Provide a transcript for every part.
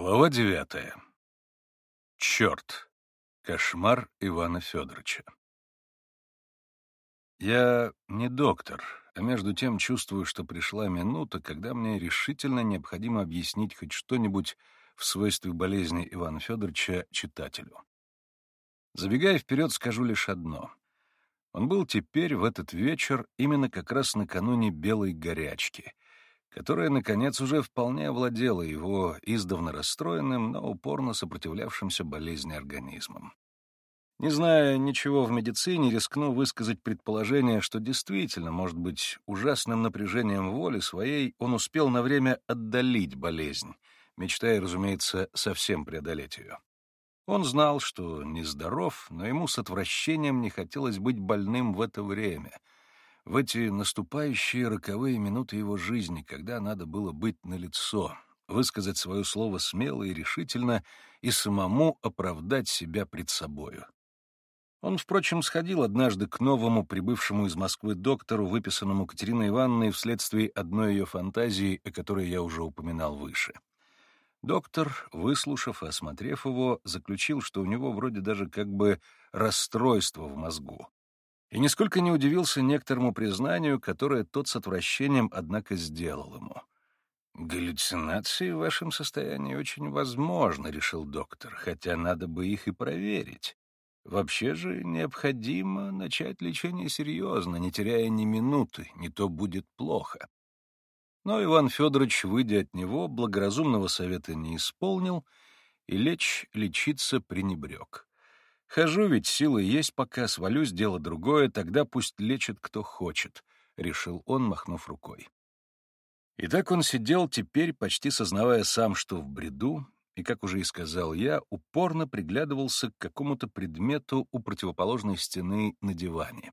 Глава 9. Черт. Кошмар Ивана Федоровича. Я не доктор, а между тем чувствую, что пришла минута, когда мне решительно необходимо объяснить хоть что-нибудь в свойстве болезни Ивана Федоровича читателю. Забегая вперед, скажу лишь одно. Он был теперь, в этот вечер, именно как раз накануне белой горячки, которая, наконец, уже вполне овладела его издавна расстроенным, но упорно сопротивлявшимся болезни организмом. Не зная ничего в медицине, рискну высказать предположение, что действительно, может быть, ужасным напряжением воли своей он успел на время отдалить болезнь, мечтая, разумеется, совсем преодолеть ее. Он знал, что нездоров, но ему с отвращением не хотелось быть больным в это время — в эти наступающие роковые минуты его жизни, когда надо было быть налицо, высказать свое слово смело и решительно и самому оправдать себя пред собою. Он, впрочем, сходил однажды к новому, прибывшему из Москвы доктору, выписанному Катериной Ивановной вследствие одной ее фантазии, о которой я уже упоминал выше. Доктор, выслушав и осмотрев его, заключил, что у него вроде даже как бы расстройство в мозгу. И нисколько не удивился некоторому признанию, которое тот с отвращением, однако, сделал ему. «Галлюцинации в вашем состоянии очень возможны», — решил доктор, «хотя надо бы их и проверить. Вообще же необходимо начать лечение серьезно, не теряя ни минуты, не то будет плохо». Но Иван Федорович, выйдя от него, благоразумного совета не исполнил и лечиться пренебрег. «Хожу, ведь силы есть, пока свалюсь, дело другое, тогда пусть лечит кто хочет», — решил он, махнув рукой. И так он сидел теперь, почти сознавая сам, что в бреду, и, как уже и сказал я, упорно приглядывался к какому-то предмету у противоположной стены на диване.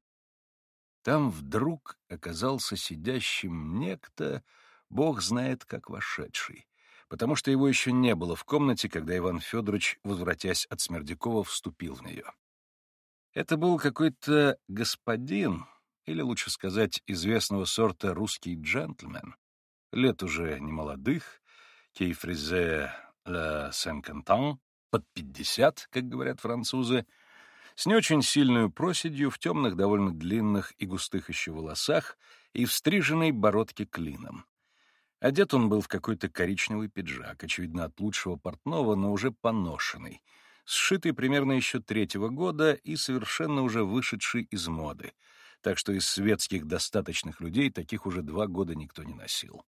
Там вдруг оказался сидящим некто, бог знает как вошедший, потому что его еще не было в комнате, когда Иван Федорович, возвратясь от Смердякова, вступил в нее. Это был какой-то господин, или, лучше сказать, известного сорта русский джентльмен, лет уже немолодых, «qui faisait la cinquantaine», под 50, как говорят французы, с не очень сильной проседью, в темных, довольно длинных и густых еще волосах и в стриженной бородке клином. Одет он был в какой-то коричневый пиджак, очевидно, от лучшего портного, но уже поношенный, сшитый примерно еще 3-го года и совершенно уже вышедший из моды, так что из светских достаточных людей таких уже 2 года никто не носил.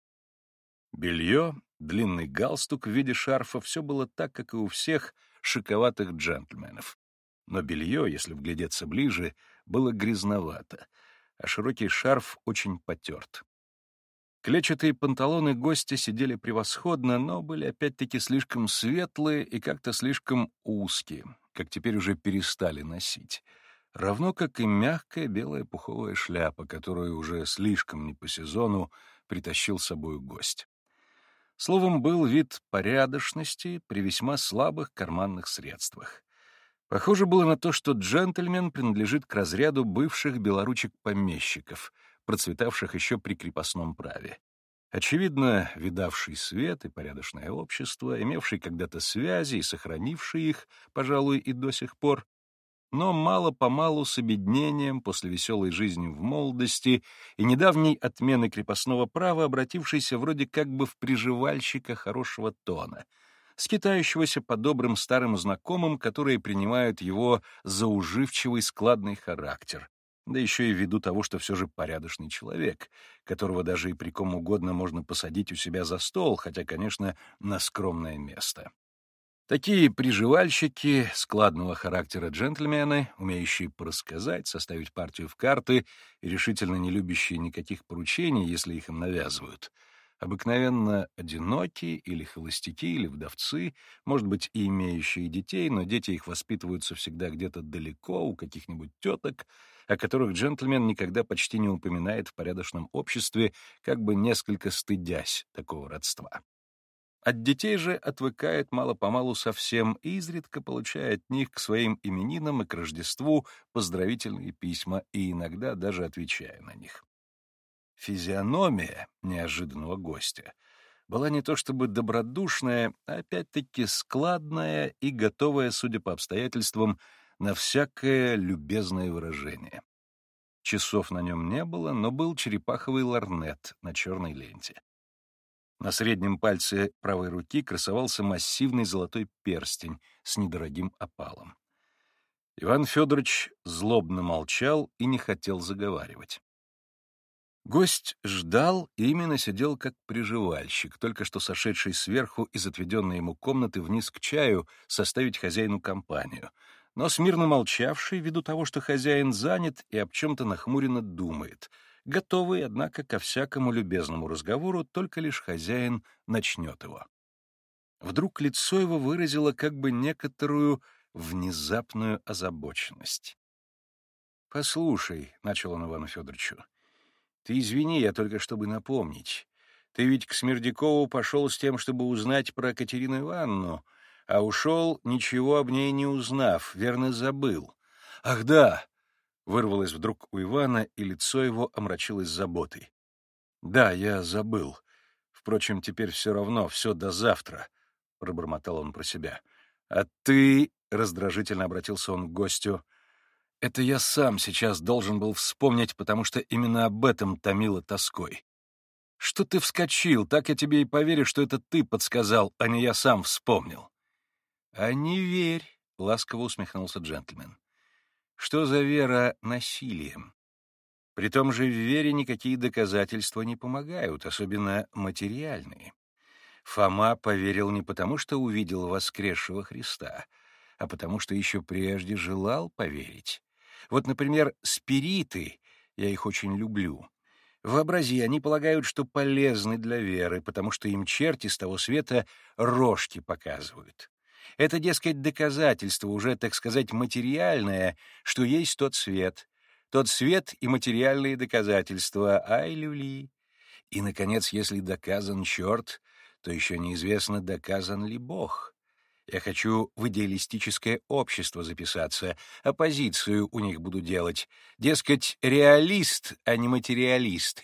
Белье, длинный галстук в виде шарфа — все было так, как и у всех шиковатых джентльменов. Но белье, если вглядеться ближе, было грязновато, а широкий шарф очень потерт. Клетчатые панталоны гостя сидели превосходно, но были опять-таки слишком светлые и как-то слишком узкие, как теперь уже перестали носить. Равно как и мягкая белая пуховая шляпа, которую уже слишком не по сезону притащил с собою гость. Словом, был вид порядочности при весьма слабых карманных средствах. Похоже было на то, что джентльмен принадлежит к разряду бывших белоручек-помещиков, процветавших еще при крепостном праве. Очевидно, видавший свет и порядочное общество, имевший когда-то связи и сохранивший их, пожалуй, и до сих пор, но мало-помалу с обеднением после веселой жизни в молодости и недавней отмены крепостного права, обратившийся вроде как бы в приживальщика хорошего тона, скитающегося по добрым старым знакомым, которые принимают его за уживчивый складный характер, да еще и ввиду того, что все же порядочный человек, которого даже и при ком угодно можно посадить у себя за стол, хотя, конечно, на скромное место. Такие приживальщики, складного характера джентльмены, умеющие порассказать, составить партию в карты и решительно не любящие никаких поручений, если их им навязывают, обыкновенно одинокие или холостяки, или вдовцы, может быть, и имеющие детей, но дети их воспитываются всегда где-то далеко, у каких-нибудь теток, о которых джентльмен никогда почти не упоминает в порядочном обществе, как бы несколько стыдясь такого родства. От детей же отвыкает мало-помалу совсем и изредка получая от них к своим именинам и к Рождеству поздравительные письма и иногда даже отвечая на них. Физиономия неожиданного гостя была не то чтобы добродушная, а опять-таки складная и готовая, судя по обстоятельствам, на всякое любезное выражение. Часов на нем не было, но был черепаховый лорнет на черной ленте. На среднем пальце правой руки красовался массивный золотой перстень с недорогим опалом. Иван Федорович злобно молчал и не хотел заговаривать. Гость ждал и именно сидел как приживальщик, только что сошедший сверху из отведенной ему комнаты вниз к чаю составить хозяину компанию, но смирно молчавший ввиду того, что хозяин занят и об чем-то нахмуренно думает, готовый, однако, ко всякому любезному разговору, только лишь хозяин начнет его. Вдруг лицо его выразило как бы некоторую внезапную озабоченность. «Послушай», — начал он Ивану Федоровичу, — «ты извини, я только чтобы напомнить. Ты ведь к Смердякову пошел с тем, чтобы узнать про Катерину Ивановну, а ушел, ничего об ней не узнав, верно, забыл». «Ах да!» — вырвалось вдруг у Ивана, и лицо его омрачилось заботой. «Да, я забыл. Впрочем, теперь все равно, все до завтра», — пробормотал он про себя. «А ты...» — раздражительно обратился он к гостю. «Это я сам сейчас должен был вспомнить, потому что именно об этом томило тоской. Что ты вскочил? Так я тебе и поверю, что это ты подсказал, а не я сам вспомнил». «А не верь», — ласково усмехнулся джентльмен. «Что за вера насилием? При том же в вере никакие доказательства не помогают, особенно материальные. Фома поверил не потому, что увидел воскресшего Христа, а потому что еще прежде желал поверить. Вот, например, спириты, я их очень люблю. Вообрази, они полагают, что полезны для веры, потому что им черти с того света рожки показывают. Это, дескать, доказательство уже, так сказать, материальное, что есть тот свет и материальные доказательства, ай-люли. И, наконец, если доказан черт, то еще неизвестно, доказан ли Бог. Я хочу в идеалистическое общество записаться, оппозицию у них буду делать. Дескать, реалист, а не материалист.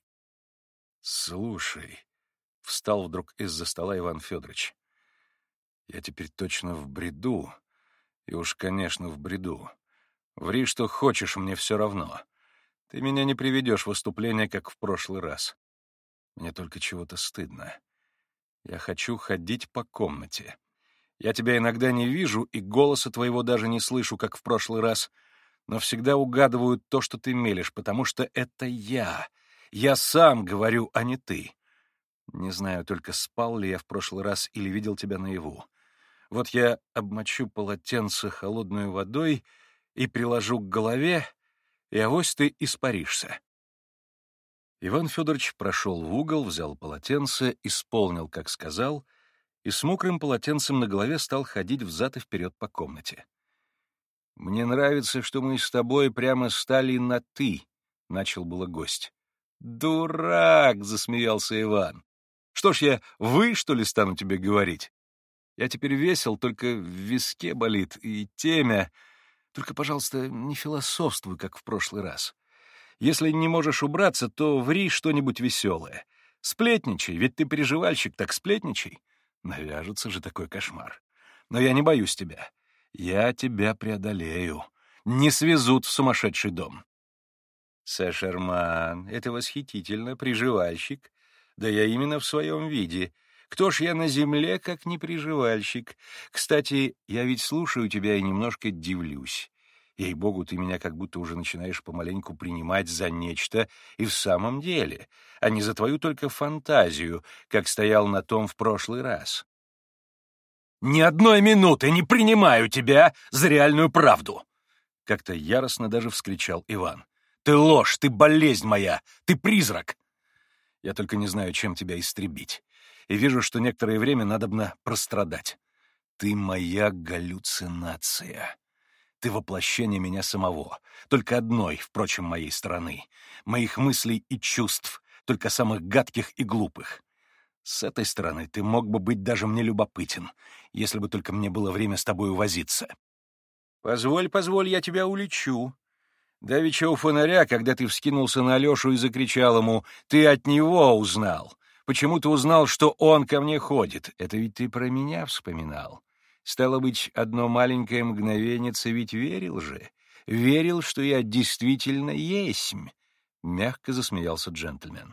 Слушай, встал вдруг из-за стола Иван Федорович. Я теперь точно в бреду, и уж, конечно, в бреду. Ври, что хочешь, мне все равно. Ты меня не приведешь в выступление, как в прошлый раз. Мне только чего-то стыдно. Я хочу ходить по комнате. Я тебя иногда не вижу, и голоса твоего даже не слышу, как в прошлый раз, но всегда угадываю то, что ты мелешь, потому что это я. Я сам говорю, а не ты. Не знаю только, спал ли я в прошлый раз или видел тебя наяву. Вот я обмочу полотенце холодной водой и приложу к голове, и авось ты испаришься». Иван Федорович прошел в угол, взял полотенце, исполнил, как сказал, и с мокрым полотенцем на голове стал ходить взад и вперед по комнате. «Мне нравится, что мы с тобой прямо стали на «ты», — начал было гость. «Дурак!» — засмеялся Иван. «Что ж я, вы, что ли, стану тебе говорить? Я теперь весел, только в виске болит, и темя. Только, пожалуйста, не философствуй, как в прошлый раз. Если не можешь убраться, то ври что-нибудь веселое. Сплетничай, ведь ты приживальщик, так сплетничай. Навяжется же такой кошмар. Но я не боюсь тебя. Я тебя преодолею. Не свезут в сумасшедший дом». «Сашерман, это восхитительно, приживальщик. Да я именно в своем виде. Кто ж я на земле, как не приживальщик? Кстати, я ведь слушаю тебя и немножко дивлюсь. Ей-богу, ты меня как будто уже начинаешь помаленьку принимать за нечто и в самом деле, а не за твою только фантазию, как стоял на том в прошлый раз». «Ни одной минуты не принимаю тебя за реальную правду!» Как-то яростно даже вскричал Иван. «Ты ложь, ты болезнь моя, ты призрак!» Я только не знаю, чем тебя истребить, и вижу, что некоторое время надобно прострадать. Ты моя галлюцинация. Ты воплощение меня самого, только одной, впрочем, моей стороны, моих мыслей и чувств, только самых гадких и глупых. С этой стороны ты мог бы быть даже мне любопытен, если бы только мне было время с тобой возиться. Позволь, я тебя улечу. Давеча у фонаря, когда ты вскинулся на Алешу и закричал ему: «Ты от него узнал!» Почему ты узнал, что он ко мне ходит? Это ведь ты про меня вспоминал. Стало быть, одно маленькое мгновенец, ведь верил же. Верил, что я действительно есмь. Мягко засмеялся джентльмен.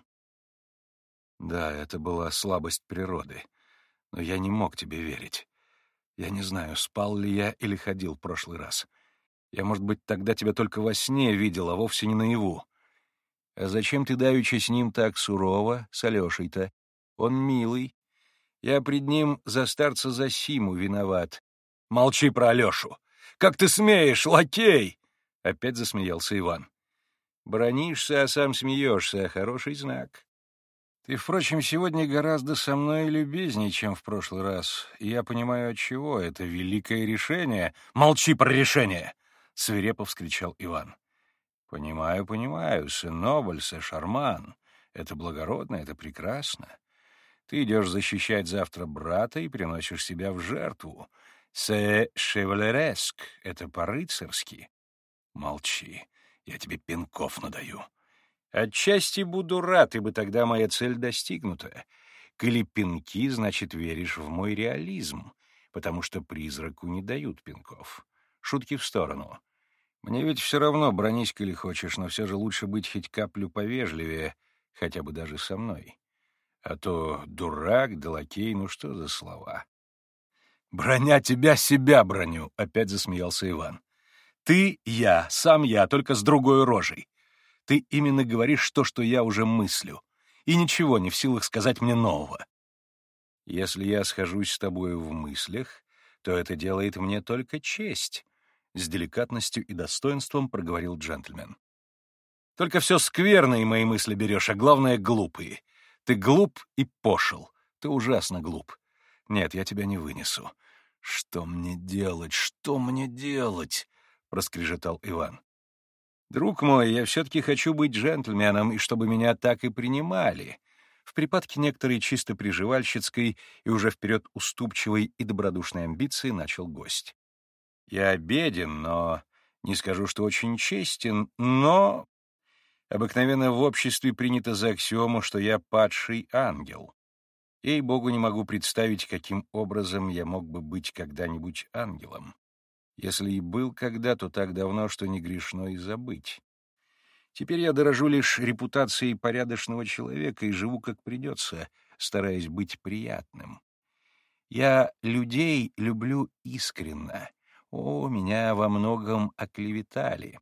Да, это была слабость природы. Но я не мог тебе верить. Я не знаю, спал ли я или ходил в прошлый раз. Я, может быть, тогда тебя только во сне видел, а вовсе не наяву. А зачем ты давеча с ним так сурово, с Алешей-то? Он милый. Я пред ним за старца Зосиму виноват. Молчи про Алешу. Как ты смеешь, лакей? Опять засмеялся Иван. Бранишься, а сам смеешься, хороший знак. Ты, впрочем, сегодня гораздо со мной любезнее, чем в прошлый раз. И я понимаю, отчего. Это великое решение. Молчи про решение! Свирепо вскричал Иван. Понимаю, понимаю, сенобль, шарман. Это благородно, это прекрасно. Ты идешь защищать завтра брата и приносишь себя в жертву. Се шевалереск, это по-рыцарски. Молчи, я тебе пинков надаю. Отчасти буду рад, ибо тогда моя цель достигнута. Коли пинки, значит, веришь в мой реализм, потому что призраку не дают пинков. Шутки в сторону. Мне ведь все равно, бронись, коли хочешь, но все же лучше быть хоть каплю повежливее, хотя бы даже со мной. А то дурак да лакей, ну что за слова? «Броня тебя, себя броню!» — опять засмеялся Иван. «Ты — я, сам я, только с другой рожей. Ты именно говоришь то, что я уже мыслю, и ничего не в силах сказать мне нового. Если я схожусь с тобою в мыслях, то это делает мне только честь», — с деликатностью и достоинством проговорил джентльмен. «Только все скверные мои мысли берешь, а главное — глупые. Ты глуп и пошел. Ты ужасно глуп. Нет, я тебя не вынесу. Что мне делать? Что мне делать?» — проскрежетал Иван. «Друг мой, я все-таки хочу быть джентльменом, и чтобы меня так и принимали». В припадке некоторой чисто приживальщицкой и уже вперед уступчивой и добродушной амбиции начал гость. «Я беден, но не скажу, что очень честен, но обыкновенно в обществе принято за аксиому, что я падший ангел. Ей-богу, не могу представить, каким образом я мог бы быть когда-нибудь ангелом. Если и был когда, то так давно, что не грешно и забыть. Теперь я дорожу лишь репутацией порядочного человека и живу как придется, стараясь быть приятным. Я людей люблю искренно. О, меня во многом оклеветали.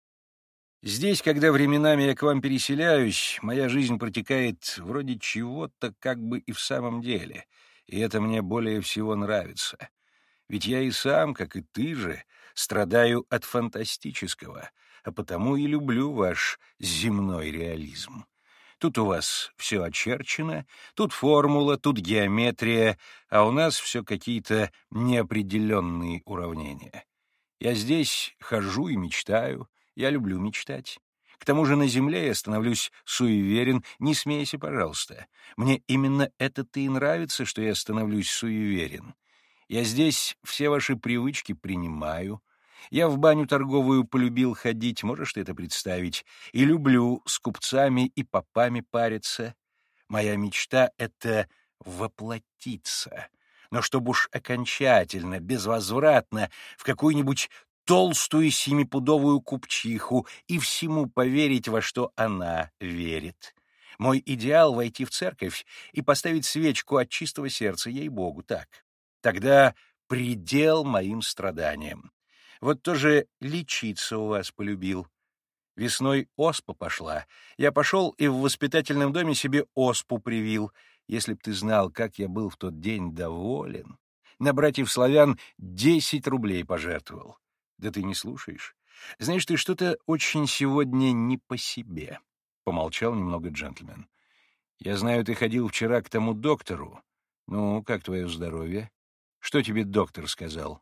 Здесь, когда временами я к вам переселяюсь, моя жизнь протекает вроде чего-то как бы и в самом деле, и это мне более всего нравится. Ведь я и сам, как и ты же, страдаю от фантастического, а потому и люблю ваш земной реализм. Тут у вас все очерчено, тут формула, тут геометрия, а у нас все какие-то неопределенные уравнения. Я здесь хожу и мечтаю, я люблю мечтать. К тому же на земле я становлюсь суеверен, не смейся, пожалуйста. Мне именно это-то и нравится, что я становлюсь суеверен. Я здесь все ваши привычки принимаю. Я в баню торговую полюбил ходить, можешь ты это представить, и люблю с купцами и попами париться. Моя мечта — это воплотиться, но чтобы уж окончательно, безвозвратно, в какую-нибудь толстую семипудовую купчиху и всему поверить, во что она верит. Мой идеал — войти в церковь и поставить свечку от чистого сердца, ей-богу, так. Тогда предел моим страданиям. Вот тоже лечиться у вас полюбил. Весной оспа пошла. Я пошел и в воспитательном доме себе оспу привил. Если б ты знал, как я был в тот день доволен. На братьев-славян 10 рублей пожертвовал. Да ты не слушаешь. Знаешь, ты что-то очень сегодня не по себе. Помолчал немного джентльмен. Я знаю, ты ходил вчера к тому доктору. Ну, как твое здоровье? Что тебе доктор сказал?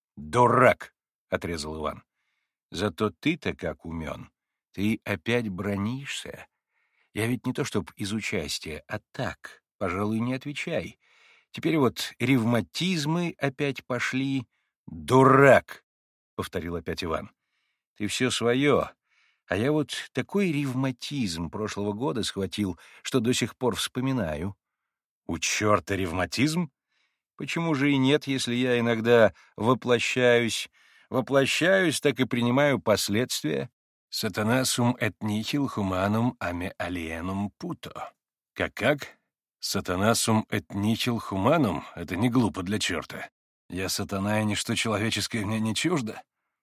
Дурак! — отрезал Иван. Зато ты-то как умен. Ты опять бранишься. Я ведь не то чтоб из участия, а так, пожалуй, не отвечай. Теперь вот ревматизмы опять пошли. Дурак! — повторил опять Иван. Ты все свое, А я вот такой ревматизм прошлого года схватил, что до сих пор вспоминаю. У черта ревматизм? Почему же и нет, если я иногда воплощаюсь, так и принимаю последствия? Сатана сум et nihil humanum ame alienum puto. Как? Сатана сум et nihil humanum — это не глупо для черта. Я сатана, и ничто человеческое мне не чуждо.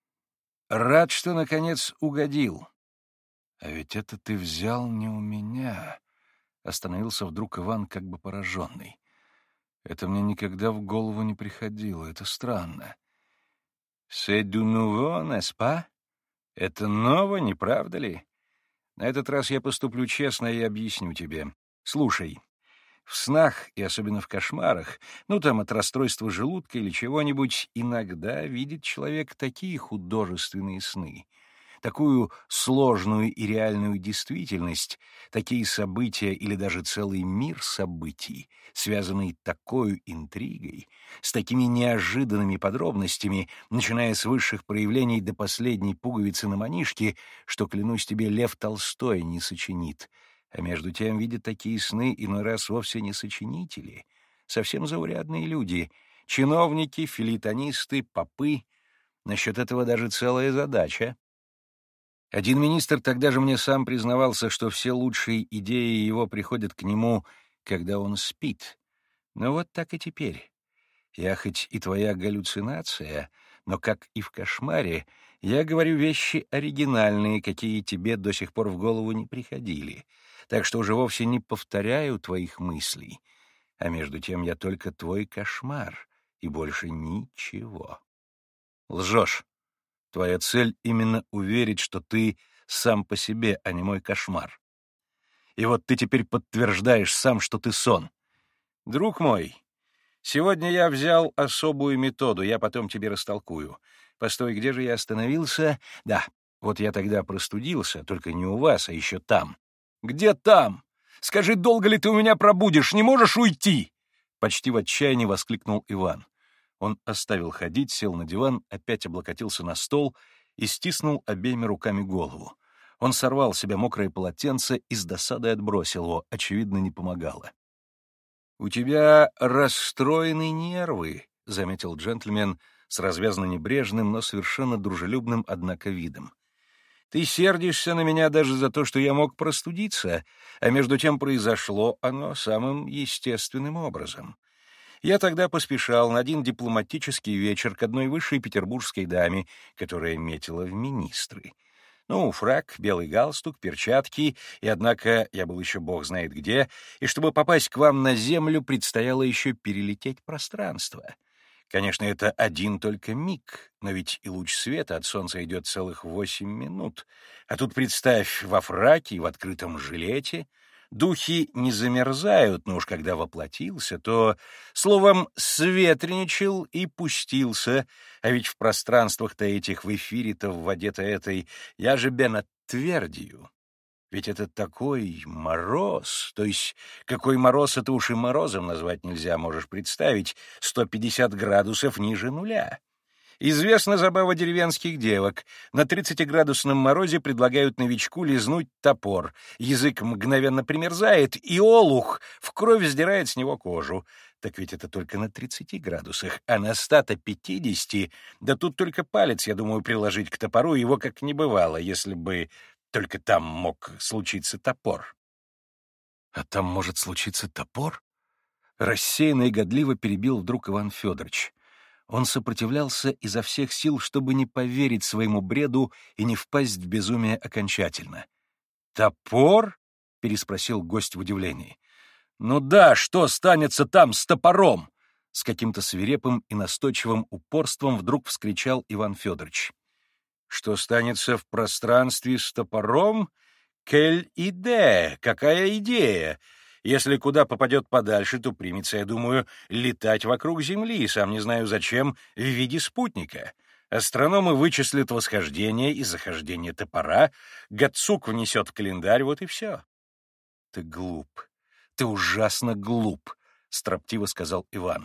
Рад, что, наконец, угодил. А ведь это ты взял не у меня. Остановился вдруг Иван, как бы пораженный. Это мне никогда в голову не приходило, это странно. «C'est du nouveau, n'est-ce pas?» Это ново, не правда ли? На этот раз я поступлю честно и объясню тебе. Слушай, в снах и особенно в кошмарах, ну там от расстройства желудка или чего-нибудь, иногда видит человек такие художественные сны, такую сложную и реальную действительность, такие события или даже целый мир событий, связанный такой интригой, с такими неожиданными подробностями, начиная с высших проявлений до последней пуговицы на манишке, что, клянусь тебе, Лев Толстой не сочинит. А между тем видят такие сны иной раз вовсе не сочинители, совсем заурядные люди, чиновники, филитонисты, попы. Насчет этого даже целая задача. Один министр тогда же мне сам признавался, что все лучшие идеи его приходят к нему, когда он спит. Но вот так и теперь. Я хоть и твоя галлюцинация, но, как и в кошмаре, я говорю вещи оригинальные, какие тебе до сих пор в голову не приходили, так что уже вовсе не повторяю твоих мыслей. А между тем я только твой кошмар, и больше ничего. Лжешь. Твоя цель именно уверить, что ты сам по себе, а не мой кошмар. И вот ты теперь подтверждаешь сам, что ты сон. Друг мой, сегодня я взял особую методу, я потом тебе растолкую. Постой, где же я остановился? Да, вот я тогда простудился, только не у вас, а еще там. Где там? Скажи, долго ли ты у меня пробудешь? Не можешь уйти? Почти в отчаянии воскликнул Иван. Он оставил ходить, сел на диван, опять облокотился на стол и стиснул обеими руками голову. Он сорвал с себя мокрое полотенце и с досадой отбросил его, очевидно, не помогало. «У тебя расстроены нервы», — заметил джентльмен с развязно небрежным, но совершенно дружелюбным, однако, видом. «Ты сердишься на меня даже за то, что я мог простудиться, а между тем произошло оно самым естественным образом. Я тогда поспешал на один дипломатический вечер к одной высшей петербургской даме, которая метила в министры. Ну, фрак, белый галстук, перчатки, и, однако, я был еще бог знает где, и чтобы попасть к вам на землю, предстояло еще перелететь пространство. Конечно, это один только миг, но ведь и луч света от солнца идет целых 8 минут. А тут, представь, во фраке и в открытом жилете — духи не замерзают, но уж когда воплотился, то, словом, светреничал и пустился, а ведь в пространствах-то этих, в эфире-то, в воде-то этой, я же бен отвердию. Ведь это такой мороз, то есть какой мороз это уж и морозом назвать нельзя, можешь представить, 150 градусов ниже нуля. Известна забава деревенских девок. На 30-градусном морозе предлагают новичку лизнуть топор. Язык мгновенно примерзает, и олух в кровь сдирает с него кожу. Так ведь это только на 30 градусах, а на 150, да тут только палец, я думаю, приложить к топору, его как не бывало, если бы только там мог случиться топор. А там может случиться топор? Рассеянно и годливо перебил вдруг Иван Федорович. Он сопротивлялся изо всех сил, чтобы не поверить своему бреду и не впасть в безумие окончательно. «Топор?» — переспросил гость в удивлении. «Ну да, что станется там с топором?» С каким-то свирепым и настойчивым упорством вдруг вскричал Иван Федорович. «Что станется в пространстве с топором? Кель иде! Какая идея! Если куда попадет подальше, то примется, я думаю, летать вокруг Земли, сам не знаю зачем, в виде спутника. Астрономы вычислят восхождение и захождение топора, Гацук внесет в календарь, вот и все». «Ты глуп, ты ужасно глуп», — строптиво сказал Иван.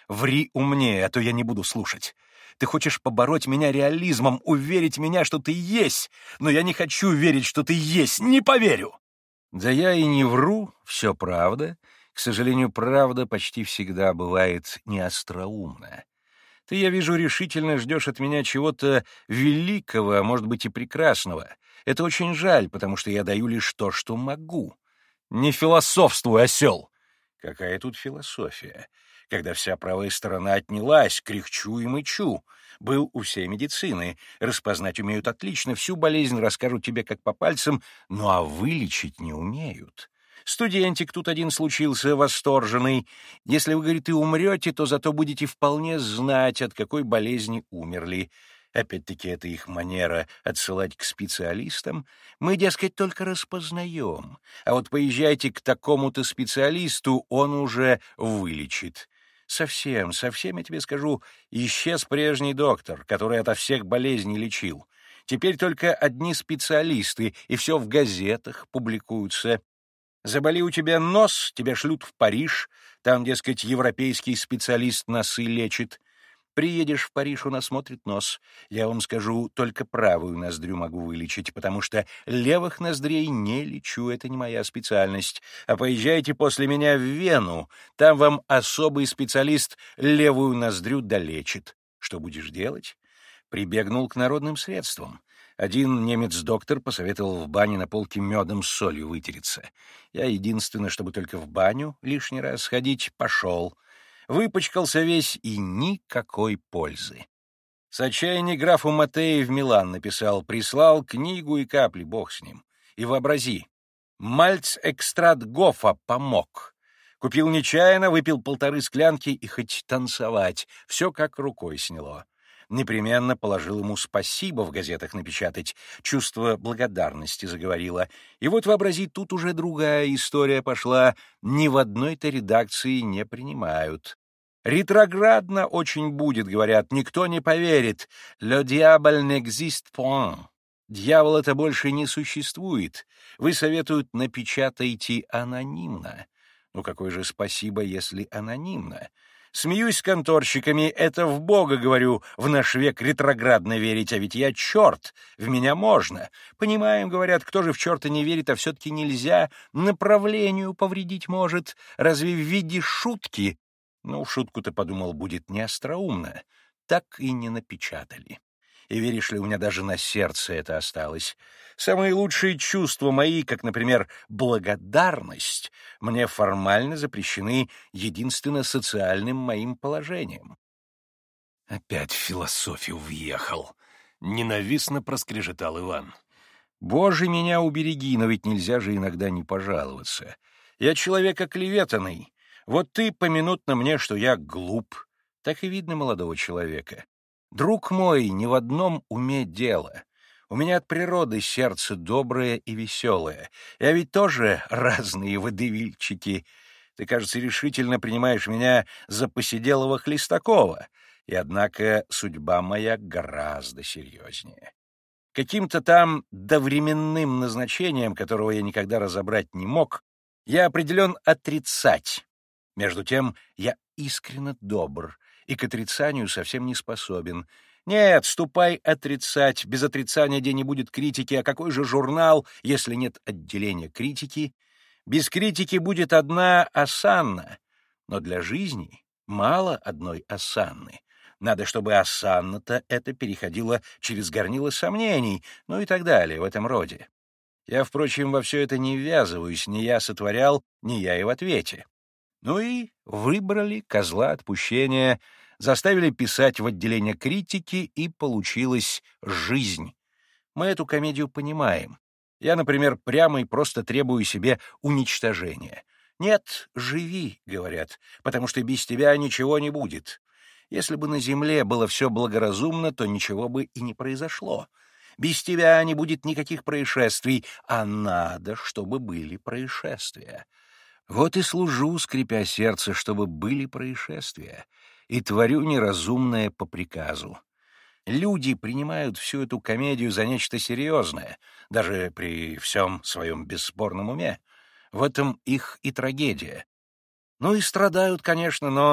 Ври умнее, а то я не буду слушать. Ты хочешь побороть меня реализмом, уверить меня, что ты есть, но я не хочу верить, что ты есть, не поверю!» Да я и не вру, все правда. К сожалению, правда почти всегда бывает неостроумна. Ты, я вижу, решительно ждешь от меня чего-то великого, а может быть и прекрасного. Это очень жаль, потому что я даю лишь то, что могу. Не философствуй, осел! Какая тут философия? Когда вся правая сторона отнялась, кряхчу и мычу. Был у всей медицины. Распознать умеют отлично, всю болезнь расскажут тебе как по пальцам, ну а вылечить не умеют. Студентик тут один случился, восторженный. Если вы, говорит, и умрете, то зато будете вполне знать, от какой болезни умерли. Опять-таки, это их манера отсылать к специалистам. Мы, дескать, только распознаем. А вот поезжайте к такому-то специалисту, он уже вылечит. Совсем, я тебе скажу, исчез прежний доктор, который ото всех болезней лечил. Теперь только одни специалисты, и все в газетах публикуются. Заболи у тебя нос, тебя шлют в Париж, там, дескать, европейский специалист носы лечит. Приедешь в Париж, он осмотрит нос. Я вам скажу, только правую ноздрю могу вылечить, потому что левых ноздрей не лечу, это не моя специальность. А поезжайте после меня в Вену, там вам особый специалист левую ноздрю долечит. Что будешь делать? Прибегнул к народным средствам. Один немец-доктор посоветовал в бане на полке медом с солью вытереться. Я единственное, чтобы только в баню лишний раз ходить, пошел. Выпачкался весь, и никакой пользы. С отчаяния графу Матеи в Милан написал, прислал книгу и капли, бог с ним. И вообрази, мальц-экстракт Гофа помог. Купил нечаянно, выпил 1,5 склянки и хоть танцевать, все как рукой сняло. Непременно положил ему спасибо в газетах напечатать, чувство благодарности заговорило. И вот, вообрази, тут уже другая история пошла, ни в одной-то редакции не принимают. Ретроградно очень будет, говорят, никто не поверит. Le diable n'existe point. Дьявол это больше не существует. Вы советуют напечатайте анонимно. Ну какое же спасибо, если анонимно? Смеюсь с конторщиками, это в Бога, говорю, в наш век ретроградно верить, а ведь я черт, в меня можно. Понимаем, говорят, кто же в черта не верит, а все-таки нельзя, направлению повредить может, разве в виде шутки? Ну, шутку-то, подумал, будет неостроумно. Так и не напечатали. И веришь ли, у меня даже на сердце это осталось. Самые лучшие чувства мои, как, например, благодарность, мне формально запрещены единственно социальным моим положением. Опять в философию въехал. Ненавистно проскрежетал Иван. Боже, меня убереги, но ведь нельзя же иногда не пожаловаться. Я человек оклеветанный. Вот ты поминутно мне, что я глуп. Так и видно молодого человека. Друг мой, ни в одном уме дело. У меня от природы сердце доброе и веселое. Я ведь тоже разные водевильчики. Ты, кажется, решительно принимаешь меня за посиделого Хлестакова. И, однако, судьба моя гораздо серьезнее. Каким-то там довременным назначением, которого я никогда разобрать не мог, я определен отрицать. Между тем, я искренне добр и к отрицанию совсем не способен. Нет, ступай отрицать. Без отрицания где не будет критики. А какой же журнал, если нет отделения критики? Без критики будет одна осанна. Но для жизни мало одной осанны. Надо, чтобы осанна-то это переходила через горнило сомнений, ну и так далее, в этом роде. Я, впрочем, во все это не ввязываюсь, не я сотворял, не я и в ответе. Ну и выбрали козла отпущения, заставили писать в отделение критики, и получилась жизнь. Мы эту комедию понимаем. Я, например, прямо и просто требую себе уничтожения. «Нет, живи», — говорят, «потому что без тебя ничего не будет». Если бы на земле было все благоразумно, то ничего бы и не произошло. Без тебя не будет никаких происшествий, а надо, чтобы были происшествия. Вот и служу, скрипя сердце, чтобы были происшествия, и творю неразумное по приказу. Люди принимают всю эту комедию за нечто серьезное, даже при всем своем бесспорном уме. В этом их и трагедия. Ну и страдают, конечно, но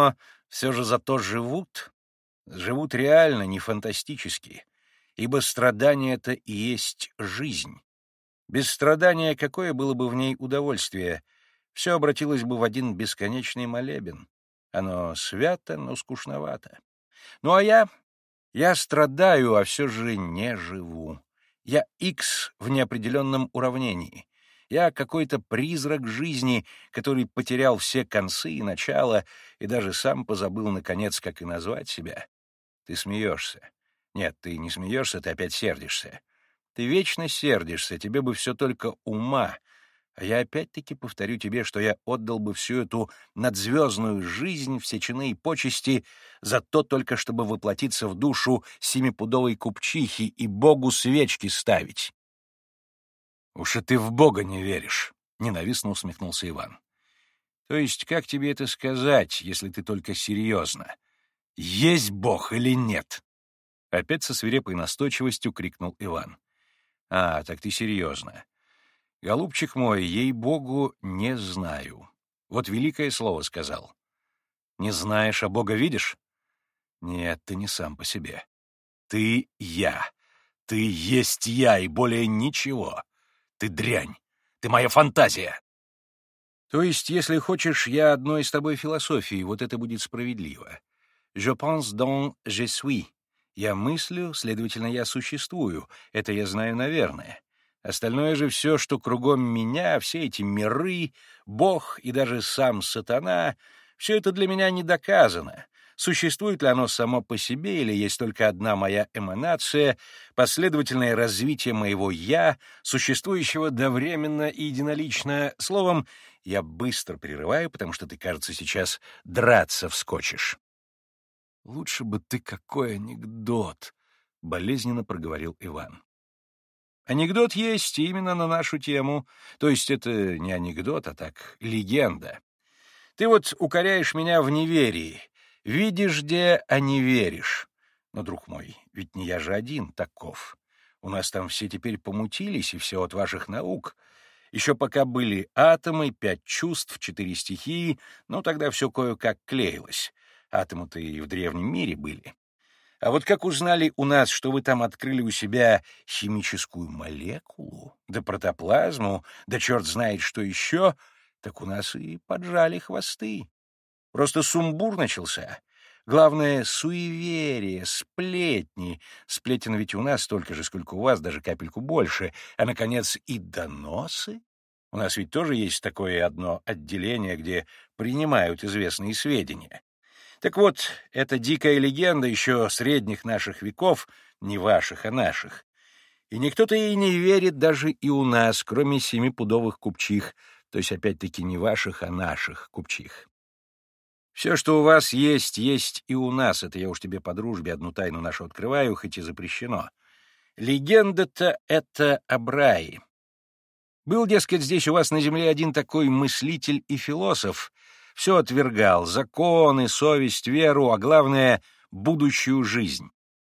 все же зато живут. Живут реально, не фантастически, ибо страдание — это и есть жизнь. Без страдания какое было бы в ней удовольствие? Все обратилось бы в один бесконечный молебен. Оно свято, но скучновато. Ну а я страдаю, а все же не живу. Я X в неопределенном уравнении. Я какой-то призрак жизни, который потерял все концы и начала, и даже сам позабыл, наконец, как и назвать себя. Ты смеешься. Нет, ты не смеешься, ты опять сердишься. Ты вечно сердишься, тебе бы все только ума. А я опять-таки повторю тебе, что я отдал бы всю эту надзвездную жизнь, все чины и почести за то только, чтобы воплотиться в душу семипудовой купчихи и Богу свечки ставить. «Уж и ты в Бога не веришь», — ненавистно усмехнулся Иван. «То есть, как тебе это сказать, если ты только серьезно? Есть Бог или нет?» Опять со свирепой настойчивостью крикнул Иван. «А, так ты серьезно. Голубчик мой, ей-богу, не знаю. Вот великое слово сказал. Не знаешь, а Бога видишь? Нет, ты не сам по себе. Ты я. Ты есть я, и более ничего. Ты дрянь. Ты моя фантазия. То есть, если хочешь, я одной с тобой философией, вот это будет справедливо. Je pense donc je suis. Я мыслю, следовательно, я существую. Это я знаю, наверное. Остальное же все, что кругом меня, все эти миры, Бог и даже сам сатана, все это для меня не доказано. Существует ли оно само по себе, или есть только одна моя эманация, последовательное развитие моего «я», существующего довременно и единолично? Словом, я быстро прерываю, потому что ты, кажется, сейчас драться вскочишь. «Лучше бы ты какой анекдот!» — болезненно проговорил Иван. Анекдот есть именно на нашу тему. То есть это не анекдот, а так легенда. Ты вот укоряешь меня в неверии. Видишь, где, а не веришь. Но, друг мой, ведь не я же один таков. У нас там все теперь помутились, и все от ваших наук. Еще пока были атомы, 5 чувств, 4 стихии, ну тогда все кое-как клеилось. Атомы-то и в древнем мире были. А вот как узнали у нас, что вы там открыли у себя химическую молекулу, да протоплазму, да черт знает что еще, так у нас и поджали хвосты. Просто сумбур начался. Главное — суеверие, сплетни. Сплетен ведь у нас столько же, сколько у вас, даже капельку больше. А, наконец, и доносы. У нас ведь тоже есть такое одно отделение, где принимают известные сведения. Так вот, эта дикая легенда еще средних наших веков, не ваших, а наших. И никто-то ей не верит даже и у нас, кроме 7-пудовых купчих, то есть опять-таки не ваших, а наших купчих. Все, что у вас есть, есть и у нас. Это я уж тебе по дружбе одну тайну нашу открываю, хоть и запрещено. Легенда-то это об рае. Был, дескать, здесь у вас на земле один такой мыслитель и философ. Все отвергал — законы, совесть, веру, а главное — будущую жизнь.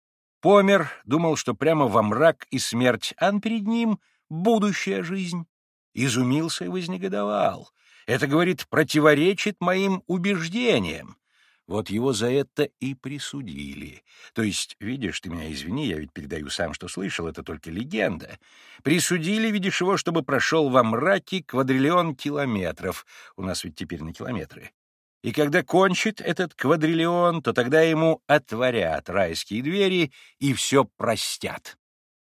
Помер, думал, что прямо во мрак и смерть, а перед ним — будущая жизнь. Изумился и вознегодовал. Это, говорит, противоречит моим убеждениям. Вот его за это и присудили. То есть, видишь, ты меня извини, я ведь передаю сам, что слышал, это только легенда. Присудили, видишь его, чтобы прошел во мраке квадриллион километров. У нас ведь теперь на километры. И когда кончит этот квадриллион, то тогда ему отворят райские двери и все простят.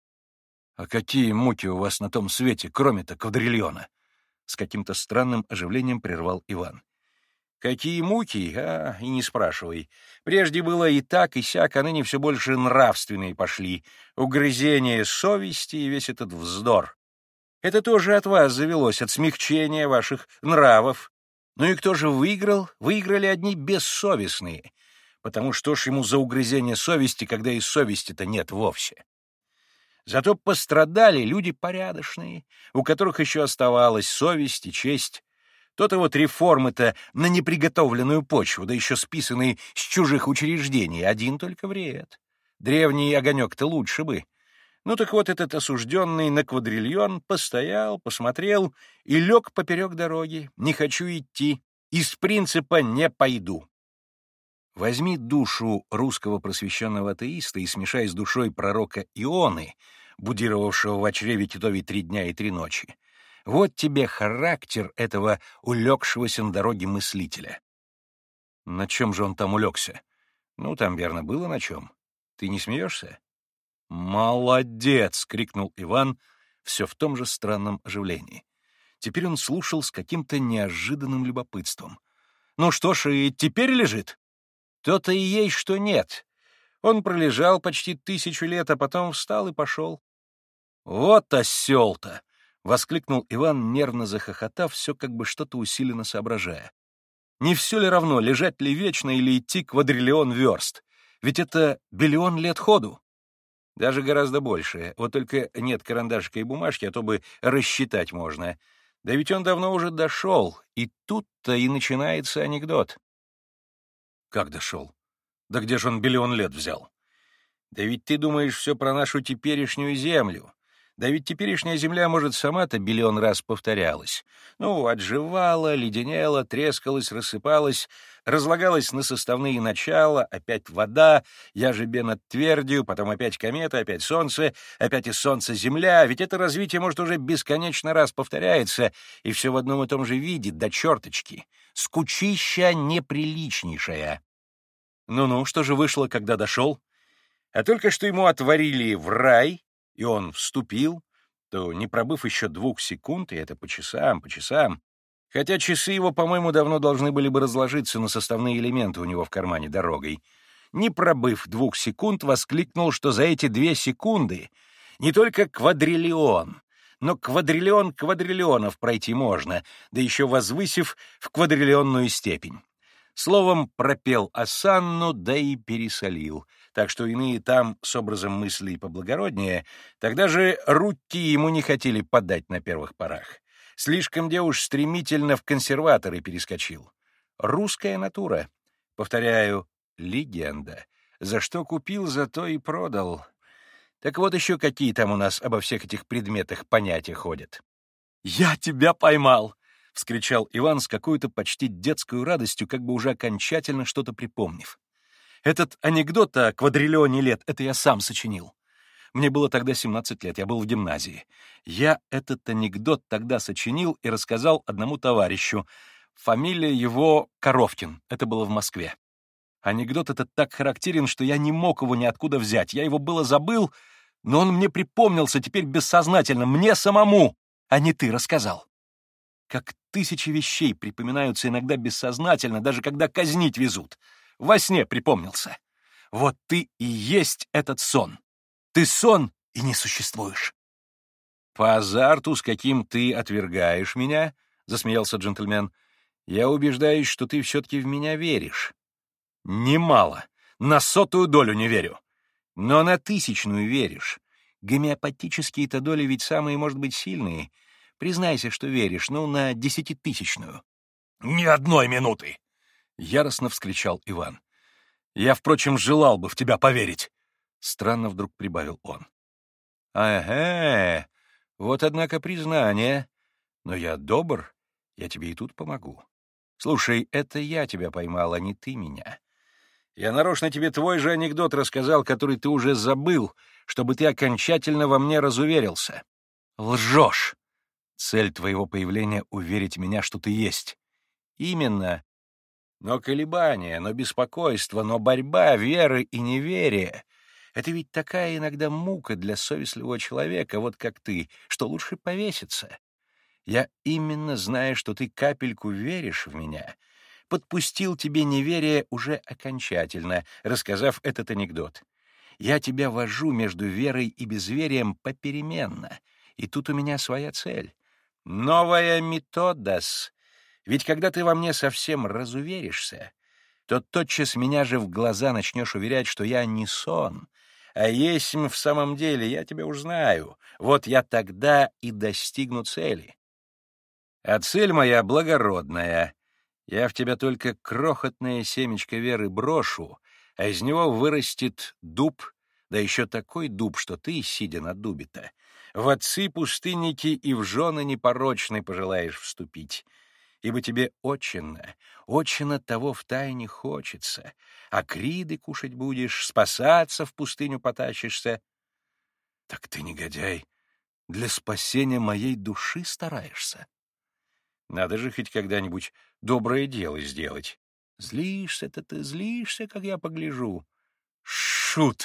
А какие муки у вас на том свете, кроме-то квадриллиона? С каким-то странным оживлением прервал Иван. Какие муки? А, и не спрашивай. Прежде было и так, и сяк, а ныне все больше нравственные пошли. Угрызение совести и весь этот вздор. Это тоже от вас завелось, от смягчения ваших нравов. Ну и кто же выиграл? Выиграли одни бессовестные. Потому что ж ему за угрызение совести, когда и совести-то нет вовсе. Зато пострадали люди порядочные, у которых еще оставалась совесть и честь. То-то вот реформы-то на неприготовленную почву, да еще списанные с чужих учреждений, один только вред. Древний огонек-то лучше бы. Ну так вот этот осужденный на квадриллион постоял, посмотрел и лег поперек дороги. Не хочу идти, из принципа не пойду. Возьми душу русского просвещенного атеиста и смешай с душой пророка Ионы, будировавшего в чреве Титове 3 дня и 3 ночи. Вот тебе характер этого улегшегося на дороге мыслителя. На чем же он там улегся? Ну, там, верно, было на чем. Ты не смеешься? «Молодец!» — крикнул Иван, все в том же странном оживлении. Теперь он слушал с каким-то неожиданным любопытством. «Ну что ж, и теперь лежит?» «То-то и есть, что нет. Он пролежал почти 1000 лет, а потом встал и пошел». «Вот осел-то!» — воскликнул Иван, нервно захохотав, все как бы что-то усиленно соображая. «Не все ли равно, лежать ли вечно или идти квадриллион верст? Ведь это биллион лет ходу». «Даже гораздо больше. Вот только нет карандашика и бумажки, а то бы рассчитать можно. Да ведь он давно уже дошел, и тут-то и начинается анекдот». «Как дошел? Да где же он биллион лет взял?» «Да ведь ты думаешь все про нашу теперешнюю землю. Да ведь теперешняя земля, может, сама-то биллион раз повторялась. Ну, отживала, леденела, трескалась, рассыпалась, разлагалась на составные начала, опять вода, я же над твердью, потом опять комета, опять солнце, опять из солнца земля. Ведь это развитие, может, уже бесконечно раз повторяется, и все в одном и том же виде, до черточки. Скучища неприличнейшая». «Ну-ну, что же вышло, когда дошел?» «А только что ему отворили в рай, и он вступил, то, не пробыв еще 2 секунд, и это по часам, хотя часы его, по-моему, давно должны были бы разложиться на составные элементы у него в кармане дорогой, не пробыв 2 секунд, воскликнул, что за эти 2 секунды не только квадриллион, но квадриллион квадриллионов пройти можно, да еще возвысив в квадриллионную степень. Словом, пропел осанну, да и пересолил, так что иные там с образом мыслей поблагороднее, тогда же руки ему не хотели подать на первых порах. Слишком где уж стремительно в консерваторы перескочил. Русская натура. Повторяю, легенда. За что купил, за то и продал. Так вот еще какие там у нас обо всех этих предметах понятия ходят. «Я тебя поймал!» — вскричал Иван с какой-то почти детской радостью, как бы уже окончательно что-то припомнив. «Этот анекдот о квадриллионе лет — это я сам сочинил. Мне было тогда 17 лет, я был в гимназии. Я этот анекдот тогда сочинил и рассказал одному товарищу. Фамилия его Коровкин, это было в Москве. Анекдот этот так характерен, что я не мог его ниоткуда взять. Я его было забыл, но он мне припомнился теперь бессознательно, мне самому, а не ты рассказал. Как 1000 вещей припоминаются иногда бессознательно, даже когда казнить везут. Во сне припомнился. Вот ты и есть этот сон. Ты сон и не существуешь. «По азарту, с каким ты отвергаешь меня, — засмеялся джентльмен, — я убеждаюсь, что ты все-таки в меня веришь. Немало. На 100-ую долю не верю. Но на 1000-ную веришь. Гомеопатические-то доли ведь самые, может быть, сильные. Признайся, что веришь, ну, на 10-тысячную». «Ни одной минуты!» — яростно вскричал Иван. «Я, впрочем, желал бы в тебя поверить!» — странно вдруг прибавил он. «Ага, вот, однако, признание. Но я добр, я тебе и тут помогу. Слушай, это я тебя поймал, а не ты меня. Я нарочно тебе твой же анекдот рассказал, который ты уже забыл, чтобы ты окончательно во мне разуверился. Лжешь! Цель твоего появления — уверить меня, что ты есть. Именно. Но колебания, но беспокойство, но борьба веры и неверия — это ведь такая иногда мука для совестливого человека, вот как ты, что лучше повеситься. Я именно, зная, что ты капельку веришь в меня, подпустил тебе неверие уже окончательно, рассказав этот анекдот. Я тебя вожу между верой и безверием попеременно, и тут у меня своя цель. Новая методас. Ведь когда ты во мне совсем разуверишься, то тотчас меня же в глаза начнешь уверять, что я не сон, а есть в самом деле, я тебя уж знаю. Вот я тогда и достигну цели. А цель моя благородная. Я в тебя только крохотное семечко веры брошу, а из него вырастет дуб, да еще такой дуб, что ты, сидя на дубе-то, в отцы-пустынники и в жены непорочной пожелаешь вступить. Ибо тебе очень того втайне хочется, акриды кушать будешь, спасаться в пустыню потащишься. Так ты, негодяй, для спасения моей души стараешься. Надо же хоть когда-нибудь доброе дело сделать. Злишься-то ты, злишься, как я погляжу. Шут!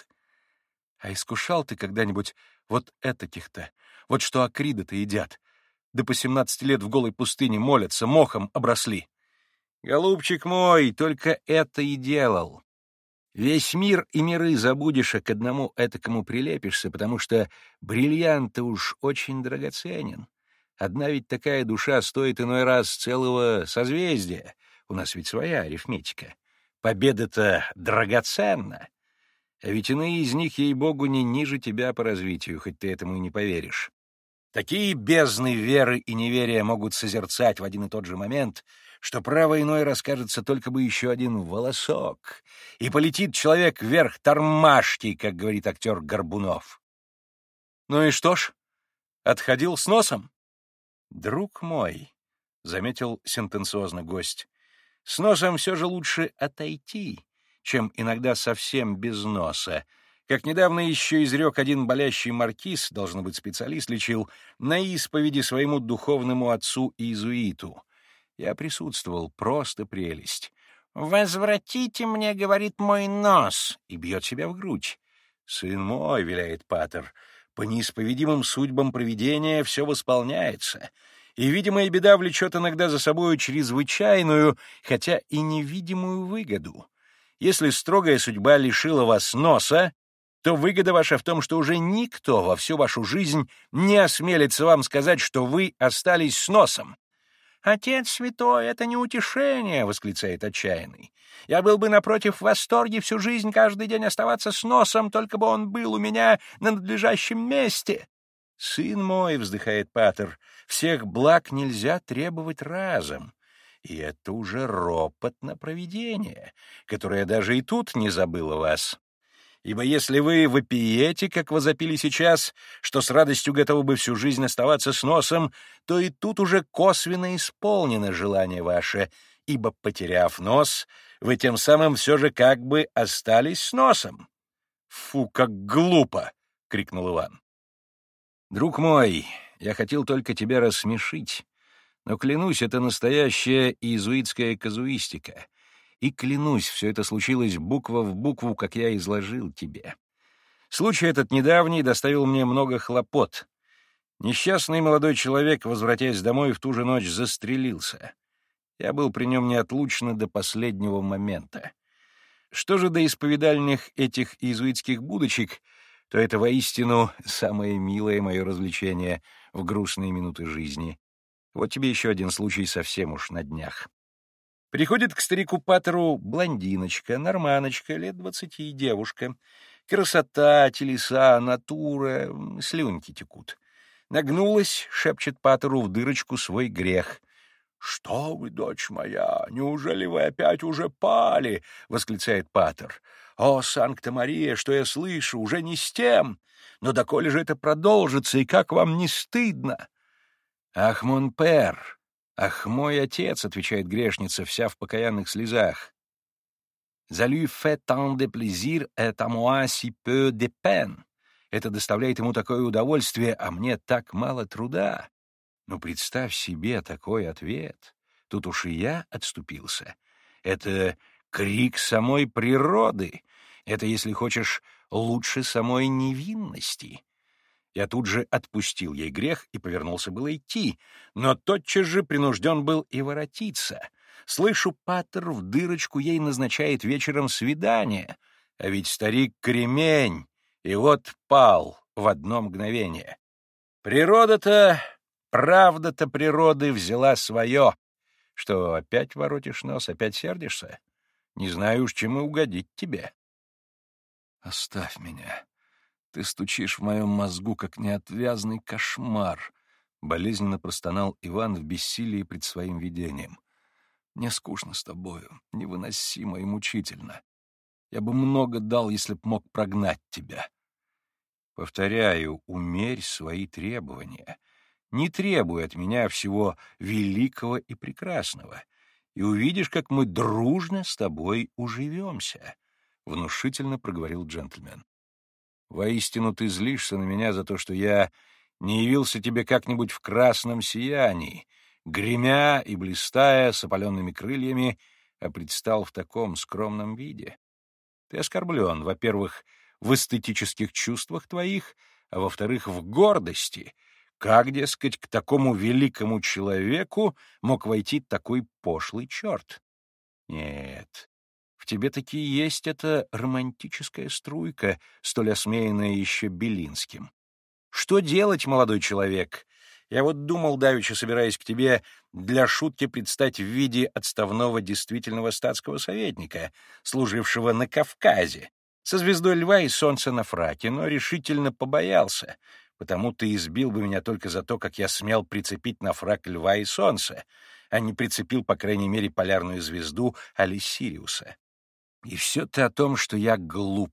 А искушал ты когда-нибудь вот этаких-то, вот что акриды-то едят, да по 17 лет в голой пустыне молятся, мохом обросли? Голубчик мой, только это и делал. Весь мир и миры забудешь, а к одному этакому прилепишься, потому что бриллиант-то уж очень драгоценен. Одна ведь такая душа стоит иной раз целого созвездия. У нас ведь своя арифметика. Победа-то драгоценна. А ведь иные из них, ей-богу, не ниже тебя по развитию, хоть ты этому и не поверишь. Такие бездны веры и неверия могут созерцать в один и тот же момент, что право иной раз кажется только бы еще один волосок, и полетит человек вверх тормашки, как говорит актер Горбунов. Ну и что ж, отходил с носом? Друг мой, — заметил сентенциозно гость, — с носом все же лучше отойти, чем иногда совсем без носа. Как недавно еще изрек один болящий маркиз, должно быть, специалист лечил, на исповеди своему духовному отцу-иезуиту. Я присутствовал, просто прелесть. «Возвратите мне, — говорит, — мой нос!» и бьет себя в грудь. «Сын мой, — виляет патер, — по неисповедимым судьбам провидения все восполняется, и видимая беда влечет иногда за собою чрезвычайную, хотя и невидимую выгоду. Если строгая судьба лишила вас носа, то выгода ваша в том, что уже никто во всю вашу жизнь не осмелится вам сказать, что вы остались с носом. «Отец святой, это не утешение!» — восклицает отчаянный. «Я был бы, напротив, в восторге всю жизнь каждый день оставаться с носом, только бы он был у меня на надлежащем месте!» «Сын мой!» — вздыхает патер. «Всех благ нельзя требовать разом. И это уже ропот на провидение, которое даже и тут не забыло вас. Ибо если вы вопиете, как возопили сейчас, что с радостью готовы бы всю жизнь оставаться с носом, то и тут уже косвенно исполнено желание ваше, ибо, потеряв нос, вы тем самым все же как бы остались с носом». «Фу, как глупо!» — крикнул Иван. «Друг мой, я хотел только тебя рассмешить, но, клянусь, это настоящая иезуитская казуистика. И, клянусь, все это случилось буква в букву, как я изложил тебе. Случай этот недавний доставил мне много хлопот. Несчастный молодой человек, возвратясь домой, в ту же ночь застрелился. Я был при нем неотлучно до последнего момента. Что же до исповедальных этих иезуитских будочек, то это воистину самое милое мое развлечение в грустные минуты жизни. Вот тебе еще один случай совсем уж на днях. Приходит к старику Патеру блондиночка, норманочка, лет 20, девушка. Красота, телеса, натура, слюнки текут. Нагнулась, шепчет Патеру в дырочку свой грех. «Что вы, дочь моя, неужели вы опять уже пали?» — восклицает Патер. «О, Санкта-Мария, что я слышу, уже не с тем! Но доколе же это продолжится, и как вам не стыдно?» «Ах, монпер! Ах, мой отец!» — отвечает грешница, вся в покаянных слезах. «Ça lui fait tant de plaisir et à moi si peu de peine». Это доставляет ему такое удовольствие, а мне так мало труда. Ну, представь себе такой ответ. Тут уж и я отступился. Это крик самой природы. Это, если хочешь, лучше самой невинности. Я тут же отпустил ей грех и повернулся было идти, но тотчас же принужден был и воротиться. Слышу, Патер в дырочку ей назначает вечером свидание, а ведь старик кремень, и вот пал в одно мгновение. Природа-то, правда-то природы взяла свое. Что, опять воротишь нос, опять сердишься? Не знаю уж, чем и угодить тебе. Оставь меня. Ты стучишь в моем мозгу, как неотвязный кошмар, — болезненно простонал Иван в бессилии пред своим видением. Мне скучно с тобою, невыносимо и мучительно. Я бы много дал, если б мог прогнать тебя. Повторяю, умерь свои требования. Не требуй от меня всего великого и прекрасного. и увидишь, как мы дружно с тобой уживемся», — внушительно проговорил джентльмен. «Воистину ты злишься на меня за то, что я не явился тебе как-нибудь в красном сиянии, гремя и блистая с опаленными крыльями, а предстал в таком скромном виде. Ты оскорблен, во-первых, в эстетических чувствах твоих, а во-вторых, в гордости. Как, дескать, к такому великому человеку мог войти такой пошлый черт? Нет, в тебе таки есть эта романтическая струйка, столь осмеянная еще Белинским. Что делать, молодой человек? Я вот думал, давеча, собираясь к тебе, для шутки предстать в виде отставного действительного статского советника, служившего на Кавказе, со звездой льва и солнца на фраке, но решительно побоялся, потому ты избил бы меня только за то, как я смел прицепить на фрак льва и солнца, а не прицепил, по крайней мере, полярную звезду али Сириуса. И все ты о том, что я глуп.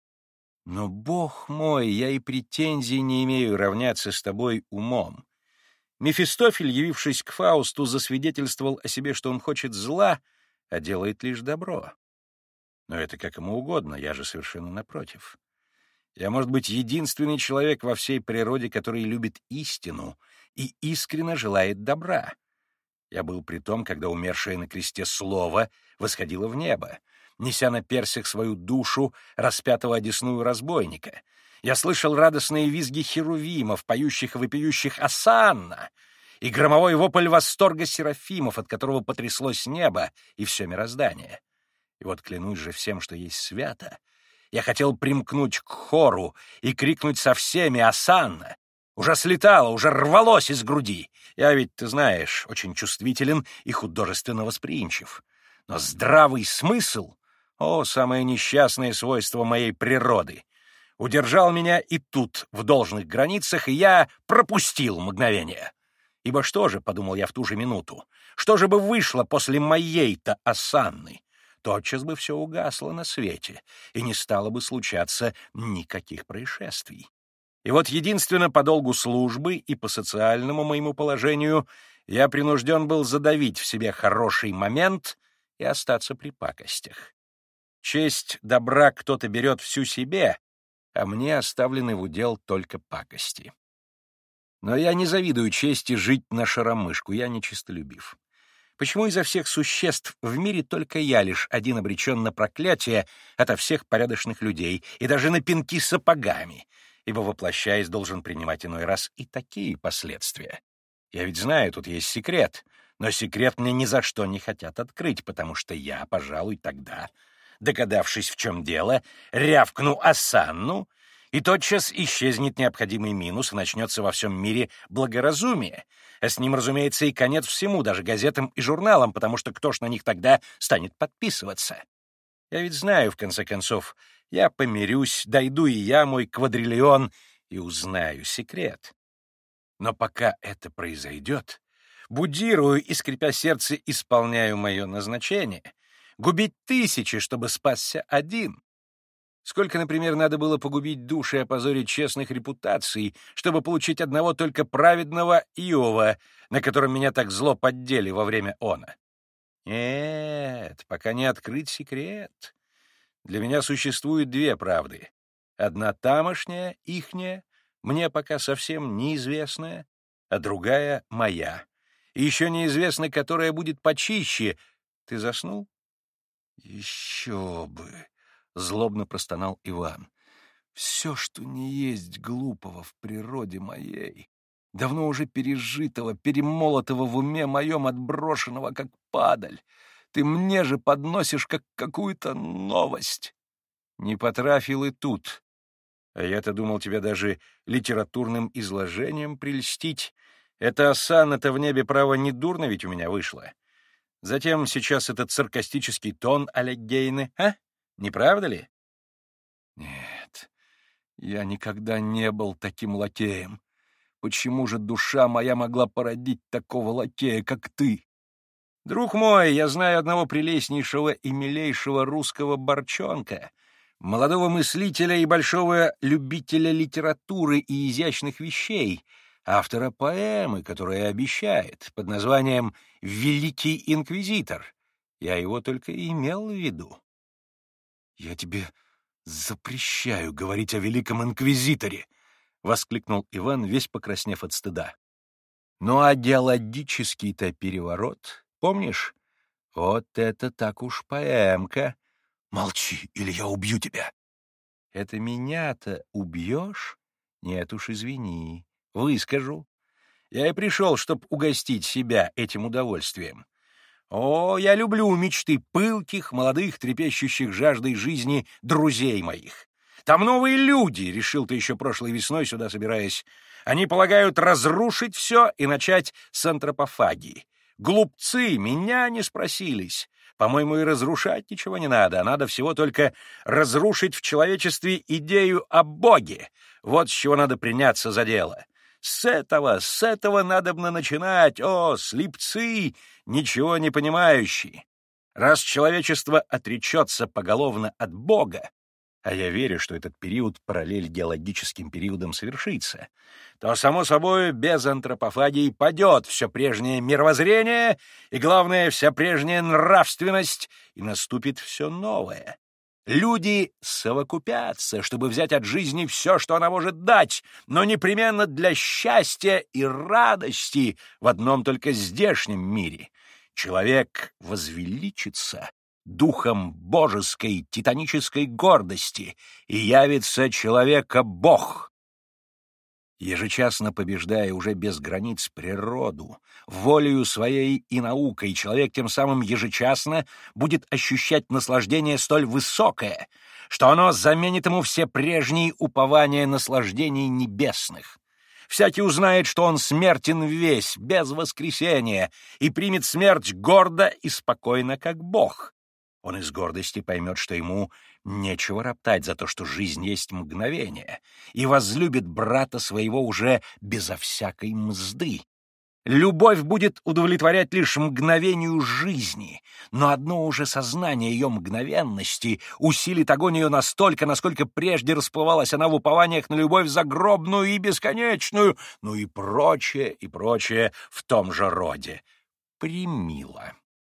Но, бог мой, я и претензий не имею равняться с тобой умом. Мефистофель, явившись к Фаусту, засвидетельствовал о себе, что он хочет зла, а делает лишь добро. Но это как ему угодно, я же совершенно напротив. Я, может быть, единственный человек во всей природе, который любит истину и искренне желает добра. Я был при том, когда умершее на кресте слово восходило в небо, неся на персях свою душу распятого одесную разбойника. Я слышал радостные визги херувимов, поющих и вопиющих «Осанна!» и громовой вопль восторга серафимов, от которого потряслось небо и все мироздание. И вот клянусь же всем, что есть свято, я хотел примкнуть к хору и крикнуть со всеми «Осанна!» Уже слетало, уже рвалось из груди. Я ведь, ты знаешь, очень чувствителен и художественно восприимчив. Но здравый смысл, самое несчастное свойство моей природы, удержал меня и тут, в должных границах, и я пропустил мгновение. Ибо что же, — подумал я в ту же минуту, — что же бы вышло после моей-то осанны? Тотчас бы все угасло на свете, и не стало бы случаться никаких происшествий. И вот единственно по долгу службы и по социальному моему положению я принужден был задавить в себе хороший момент и остаться при пакостях. Честь добра кто-то берет всю себе, а мне оставлены в удел только пакости. Но я не завидую чести жить на шаромышку, я нечистолюбив. Почему изо всех существ в мире только я лишь один обречен на проклятие ото всех порядочных людей и даже на пинки сапогами, ибо, воплощаясь, должен принимать иной раз и такие последствия? Я ведь знаю, тут есть секрет, но секрет мне ни за что не хотят открыть, потому что я, пожалуй, тогда, догадавшись, в чем дело, рявкну осанну, и тотчас исчезнет необходимый минус, и начнется во всем мире благоразумие, а с ним, разумеется, и конец всему, даже газетам и журналам, потому что кто ж на них тогда станет подписываться? Я ведь знаю, в конце концов, я помирюсь, дойду и я, мой квадриллион, и узнаю секрет. Но пока это произойдет, будирую и, скрипя сердце, исполняю мое назначение — губить тысячи, чтобы спасся один. Сколько, например, надо было погубить души и опозорить честных репутаций, чтобы получить одного только праведного Иова, на котором меня так зло поддели во время она. Нет, пока не открыть секрет. Для меня существует две правды. Одна тамошняя, ихняя, мне пока совсем неизвестная, а другая — моя. И еще неизвестно, которая будет почище. Ты заснул? Еще бы! — злобно простонал Иван. «Все, что не есть глупого в природе моей, давно уже пережитого, перемолотого в уме моем, отброшенного, как падаль, ты мне же подносишь, как какую-то новость. Не потрафил и тут. А я-то думал тебя даже литературным изложением прельстить. Эта осанна-то в небе, право, недурно ведь у меня вышла. Затем сейчас этот саркастический тон а-ля Гейне, а? Не правда ли? Нет, я никогда не был таким лакеем. Почему же душа моя могла породить такого лакея, как ты? Друг мой, я знаю одного прелестнейшего и милейшего русского борчонка, молодого мыслителя и большого любителя литературы и изящных вещей, автора поэмы, которая обещает, под названием «Великий инквизитор». Я его только и имел в виду. «Я тебе запрещаю говорить о великом инквизиторе!» — воскликнул Иван, весь покраснев от стыда. Ну а геологический-то переворот, помнишь? Вот это так уж поэмка. «Молчи, или я убью тебя!» Это меня-то убьешь? Нет уж, извини, выскажу. Я и пришел, чтоб угостить себя этим удовольствием. О, я люблю мечты пылких, молодых, трепещущих жаждой жизни друзей моих. Там новые люди, решил ты еще прошлой весной, сюда собираясь. Они полагают разрушить все и начать с антропофагии. Глупцы, меня не спросились. По-моему, и разрушать ничего не надо, а надо всего только разрушить в человечестве идею о Боге. Вот с чего надо приняться за дело. С этого надобно начинать, о, слепцы, ничего не понимающие. Раз человечество отречется поголовно от Бога, а я верю, что этот период параллель геологическим периодам совершится, то, само собой, без антропофагии падет все прежнее мировоззрение и, главное, вся прежняя нравственность, и наступит все новое. Люди совокупятся, чтобы взять от жизни все, что она может дать, но непременно для счастья и радости в одном только здешнем мире. Человек возвеличится духом божеской титанической гордости, и явится человека-бог. Ежечасно побеждая уже без границ природу, волею своей и наукой, человек тем самым ежечасно будет ощущать наслаждение столь высокое, что оно заменит ему все прежние упования наслаждений небесных. Всякий узнает, что он смертен весь, без воскресения, и примет смерть гордо и спокойно, как Бог. Он из гордости поймет, что ему нечего роптать за то, что жизнь есть мгновение, и возлюбит брата своего уже безо всякой мзды. Любовь будет удовлетворять лишь мгновению жизни, но одно уже сознание ее мгновенности усилит огонь ее настолько, насколько прежде расплывалась она в упованиях на любовь загробную и бесконечную, ну и прочее в том же роде. Примило.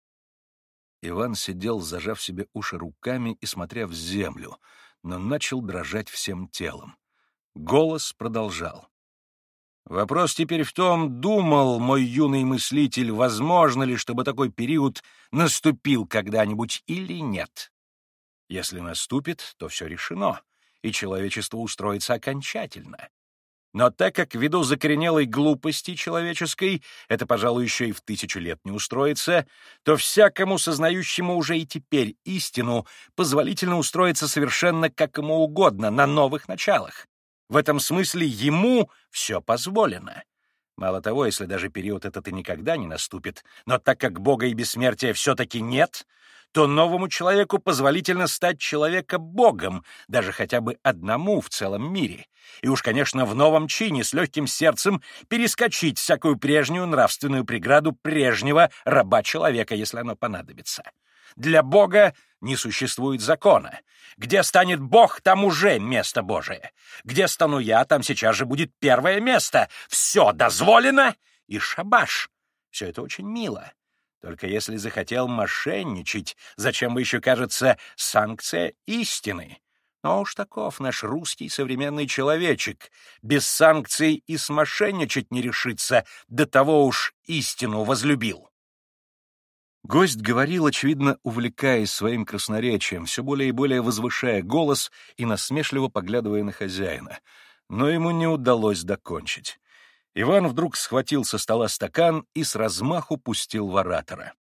Иван сидел, зажав себе уши руками и смотря в землю, но начал дрожать всем телом. Голос продолжал. Вопрос теперь в том, думал мой юный мыслитель, возможно ли, чтобы такой период наступил когда-нибудь или нет. Если наступит, то все решено, и человечество устроится окончательно. Но так как ввиду закоренелой глупости человеческой это, пожалуй, еще и в 1000 лет не устроится, то всякому сознающему уже и теперь истину позволительно устроиться совершенно как ему угодно, на новых началах. В этом смысле ему все позволено. Мало того, если даже период этот и никогда не наступит, но так как Бога и бессмертия все-таки нет, то новому человеку позволительно стать человека-богом, даже хотя бы одному в целом мире. И уж, конечно, в новом чине с легким сердцем перескочить всякую прежнюю нравственную преграду прежнего раба-человека, если оно понадобится. Для Бога не существует закона. Где станет Бог, там уже место Божие. Где стану я, там сейчас же будет первое место. Все дозволено и шабаш. Все это очень мило. Только если захотел мошенничать, зачем бы еще, кажется, санкция истины? Но уж таков наш русский современный человечек. Без санкций и смошенничать не решится, до того уж истину возлюбил. Гость говорил, очевидно, увлекаясь своим красноречием, все более и более возвышая голос и насмешливо поглядывая на хозяина. Но ему не удалось докончить. Иван вдруг схватил со стола стакан и с размаху пустил в оратора.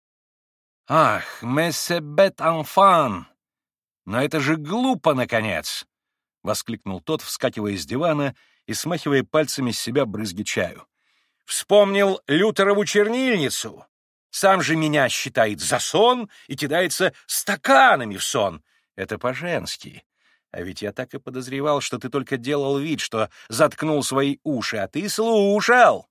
«Ах, мессе бет анфан! Но это же глупо, наконец!» — воскликнул тот, вскакивая с дивана и смахивая пальцами с себя брызги чаю. «Вспомнил Лютерову чернильницу! Сам же меня считает за сон и кидается стаканами в сон! Это по-женски!» А ведь я так и подозревал, что ты только делал вид, что заткнул свои уши, а ты слушал.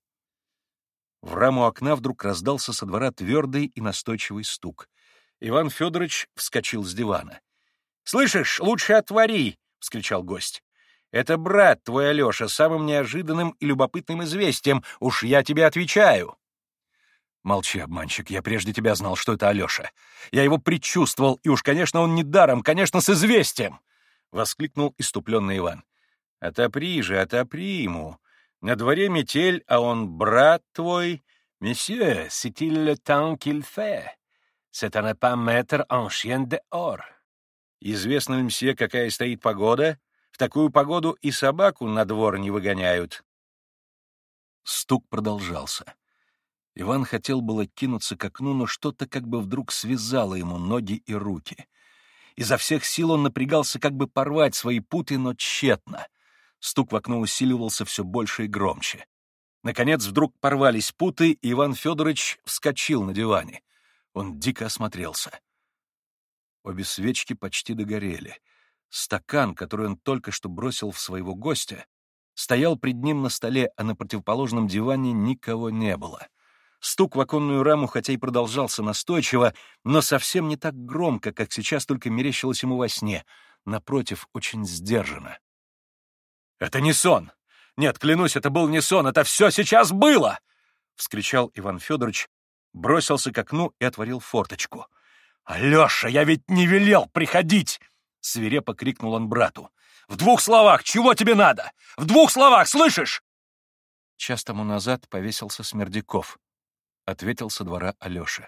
В раму окна вдруг раздался со двора твердый и настойчивый стук. Иван Федорович вскочил с дивана. — Слышишь, лучше отвори! — вскричал гость. — Это брат твой Алеша, самым неожиданным и любопытным известием, уж я тебе отвечаю. Молчи, обманщик, я прежде тебя знал, что это Алеша. Я его предчувствовал, и уж, конечно, он не даром, конечно, с известием!» — воскликнул иступленный Иван. «Отопри же, отопри ему. На дворе метель, а он брат твой. Месье, c'est-il le temps qu'il fait? C'est à ne pas mettre un chien dehors. Известно ли мсье, какая стоит погода? В такую погоду и собаку на двор не выгоняют». Стук продолжался. Иван хотел было кинуться к окну, но что-то как бы вдруг связало ему ноги и руки. Изо всех сил он напрягался, как бы порвать свои путы, но тщетно. Стук в окно усиливался все больше и громче. Наконец вдруг порвались путы, и Иван Федорович вскочил на диване. Он дико осмотрелся. Обе свечки почти догорели. Стакан, который он только что бросил в своего гостя, стоял пред ним на столе, а на противоположном диване никого не было. Стук в оконную раму хотя и продолжался настойчиво, но совсем не так громко, как сейчас только мерещилось ему во сне. Напротив, очень сдержанно. «Это не сон! Нет, клянусь, это был не сон! Это все сейчас было!» — вскричал Иван Федорович, бросился к окну и отворил форточку. «Алеша, я ведь не велел приходить!» — свирепо крикнул он брату. «В 2 словах, чего тебе надо? В 2 словах, слышишь?» Час тому назад повесился Смердяков. — ответил со двора Алеша.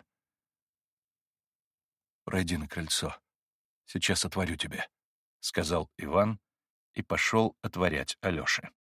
«Пройди на крыльцо. Сейчас отворю тебе», — сказал Иван и пошел отворять Алёше.